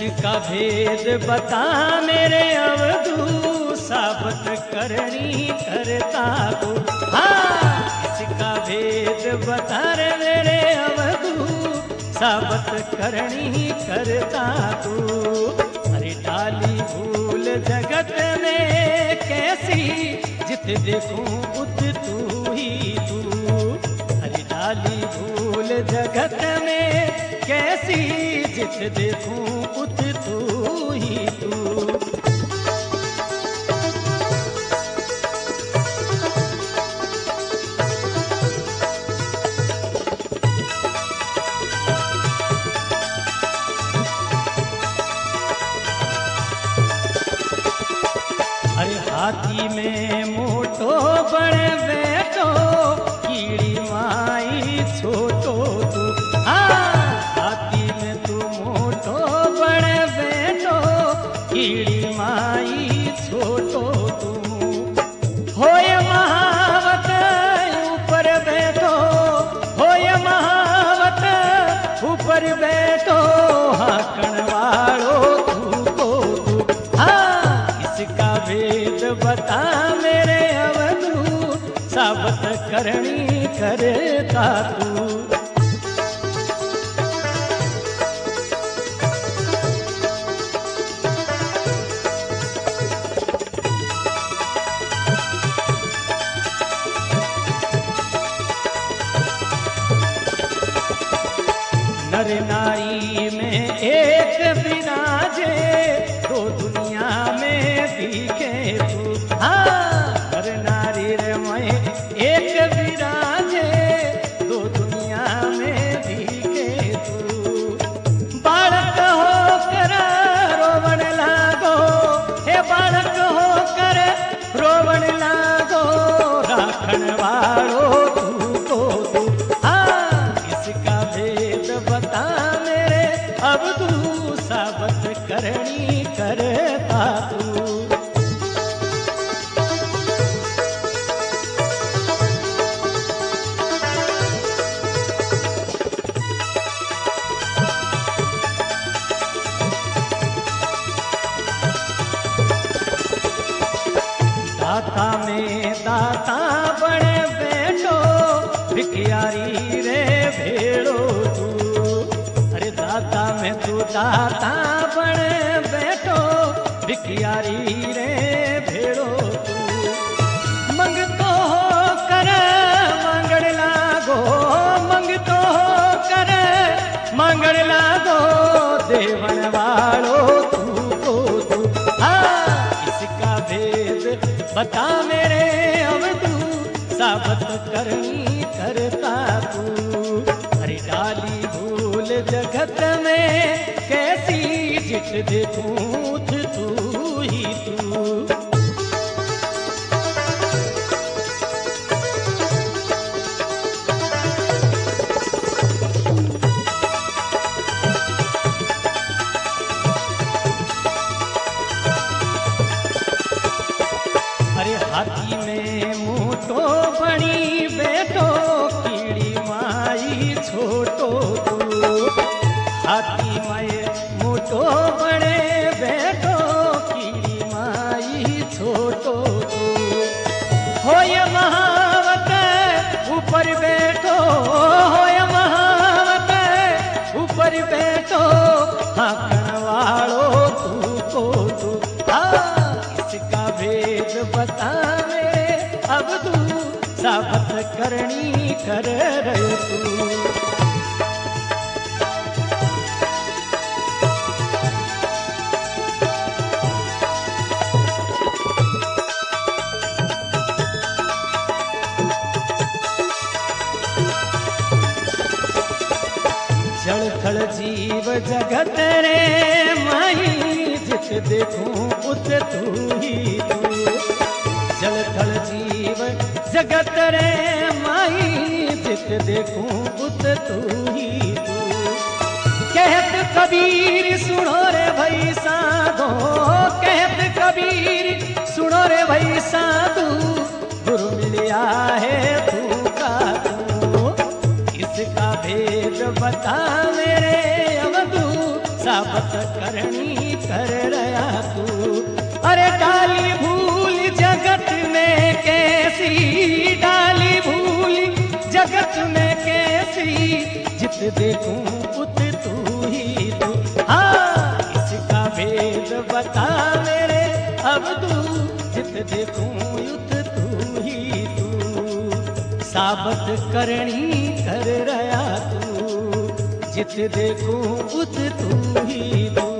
इसका भेद बता मेरे अवधू, साबित करनी करता तू। हाँ, इसका भेद बता रे मेरे अवधू, साबित करनी करता तू। अरे डाली भूल जगत में कैसी, जित देखूं उत तू ही तू। अरे डाली भूल जगत में कैसी, जित देखूं उत तू ही तू। अरे हाथी में मोटो बड़े बैठो, कीड़ी माई छोटो तू। हाँ, हाथी में तू मोटो बड़े बैठो, कीड़ी माई छोटो तू। होय महावत ऊपर बैठो, होय महावत ऊपर बैठो, हाकण वालो तू को तू। हाँ, इसका भेद बता मेरे अवधू, साबित करनी करता तू। नर नारी में एक विराजे, दो दुनिया में दिखे तू। हाँ, नर नारी रे में एक विराजे, दो दुनिया में दिखे तू। बालक होकर रोवण लागो, हे बालक होकर रोवण लागो, राखण वालो तू को तू। हाँ, इसका भेद बता मेरे अवधू, साबित करनी करता तू। दाता में दाता बड़े बैठो, भिखियारी रे भेड़ो तू। अरे दाता में तू दाता बड़े बैठो, भिखियारी रे भेड़ो तू। मंगतो हो कर मांगड़ लागो, मंगतो हो कर मांगड़ लागो, देवन वालो तू को तू। हाँ, इसका भेद बता मेरे अवधू, साबित करनी करता तू। अरे डाली भूल जगत में कैसी, जित देखूं तू ही तू। अरे हाथी में मोटो बड़ी बैठो, कीड़ी माई छोटो तू। हाथी में मोटो बड़े बैठो, कीड़ी माई छोटो तू। होय महावत ऊपर बैठो, होय महावत ऊपर बैठो, हाकण वालो तू को तू। हाँ, इसका भेद बता मेरे अवधू, साबित करनी कर रहे तू। जड़ थल जीव जगत रे माही, जित देखूं उत तू ही तू। जल थल जीव जगत रे माही, जित देखूं उत तू ही तू। कहत कबीर सुनो रे भई साधो, कहत कबीर सुनो रे भई साधु, गुरु मिलिया है तू का तू। इसका भेद बता मेरे अवधू, साबत करनी कर रहा तू। अरे डाली भूल जगत में कैसी, डाली भूल जगत में कैसी, जित देखूं उत तू ही तू। हाँ इसका भेद बता मेरे अब्दू, जित देखूं उत तू ही तू। साबत करनी कर रहा तू, जित देखूं उत तू ही तू।